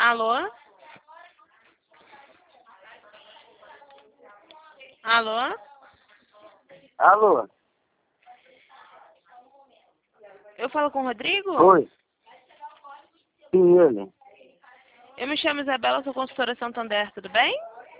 Alô? Alô? Alô? Eu falo com o Rodrigo? Oi? Sim, ele. Eu me chamo Isabela, sou consultora Santander, tudo bem?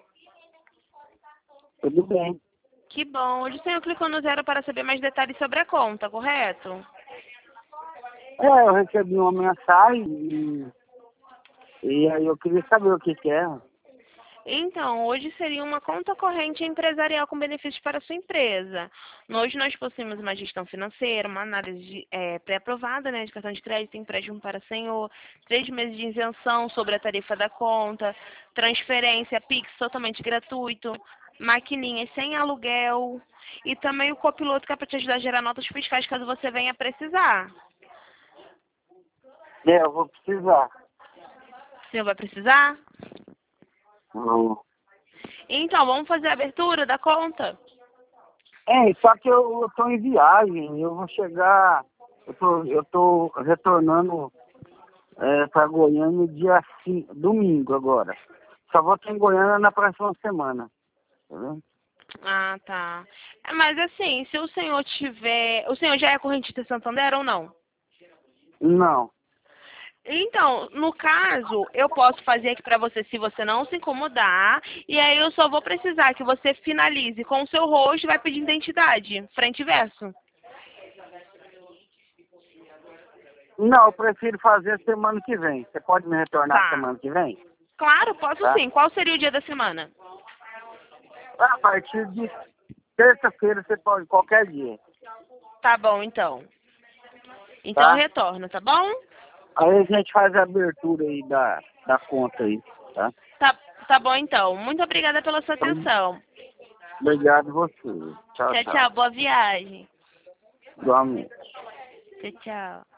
Tudo bem. Que bom. Hoje o senhor clicou no 0 para saber mais detalhes sobre a conta, correto? Eu recebi uma mensagem e aí eu queria saber o que é. Então, hoje seria uma conta corrente empresarial com benefícios para a sua empresa. Hoje nós possuímos uma gestão financeira, uma análise pré-aprovada, né, de cartão de crédito, empréstimo para senhor, 3 meses de isenção sobre a tarifa da conta, transferência, Pix totalmente gratuito, maquininhas sem aluguel e também o copiloto que é para te ajudar a gerar notas fiscais caso você venha precisar. Eu vou precisar. O senhor vai precisar? Não. Então, vamos fazer a abertura da conta? Só que eu tô em viagem, eu vou chegar, eu tô retornando para Goiânia dia domingo agora. Só vou estar em Goiânia na próxima semana. Tá vendo? Ah, tá. Mas assim, se o senhor tiver... O senhor já é correntista Santander ou não? Não. Então, no caso, eu posso fazer aqui pra você se você não se incomodar. E aí eu só vou precisar que você finalize com o seu rosto e vai pedir identidade, frente e verso. Não, eu prefiro fazer semana que vem. Você pode me retornar Tá. semana que vem? Claro, posso Tá? sim. Qual seria o dia da semana? A partir de terça-feira você pode, qualquer dia. Tá bom, então. Então eu Tá? retorno, tá bom? Aí a gente faz a abertura aí da conta aí, tá? Tá bom, então. Muito obrigada pela sua atenção. Obrigado a você. Tchau, Tchau, tchau. tchau. Boa viagem. Igualmente. Tchau, tchau.